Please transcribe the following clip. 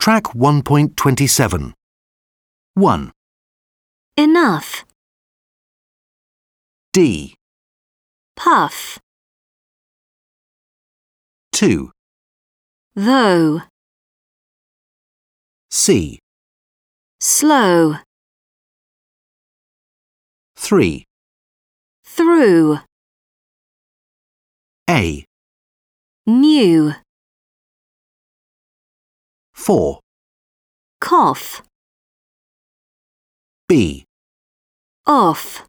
Track 1.27. 1. Enough. D. Puff. 2. Though. C. Slow. 3. Through. A. New. 4. Cough. B. Off.